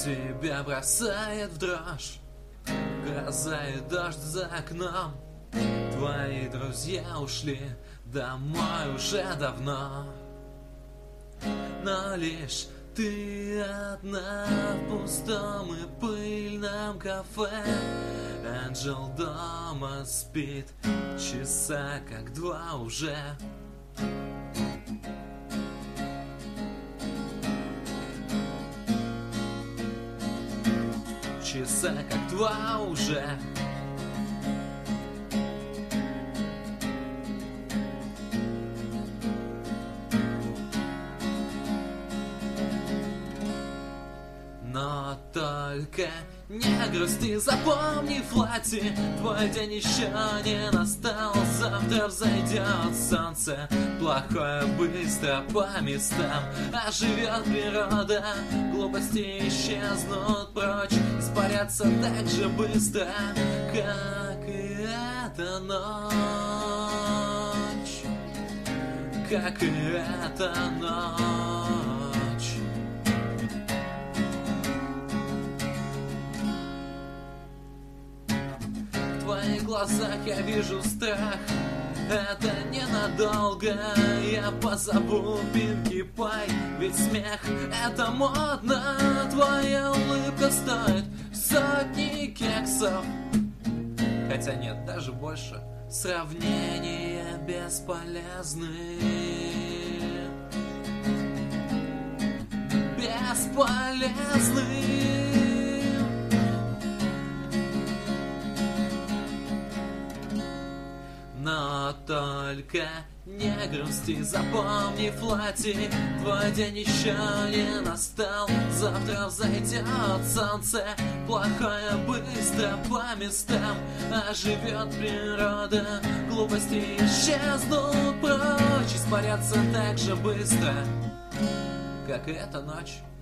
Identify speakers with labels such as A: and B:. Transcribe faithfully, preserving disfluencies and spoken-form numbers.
A: тебя бросает в дрожь. Гроза и дождь за окном. Твои друзья ушли домой уже давно. Но лишь ты одна в пустом и пыльном кафе. Анджел дома спит, часа как два уже. Часа как два уже. Но только не грусти, запомни, Флати, твой день еще не настал. Завтра взойдет солнце, плохое быстро по местам. Оживет природа, глупости исчезнут прочь, испарятся так же быстро, как и эта ночь, как и эта ночь. В твоих глазах я вижу страх. Это ненадолго. Я позову Пинки Пай, ведь смех это модно. Твоя улыбка стоит сотни кексов. Хотя нет, даже больше. Сравнения бесполезны. Бесполезны. Но только не грусти, запомни, Флати, твой день еще не настал. Завтра взойдет солнце, плохое быстро по местам. Оживет природа, глупости исчезнут прочь, испарятся так же быстро, как и эта ночь.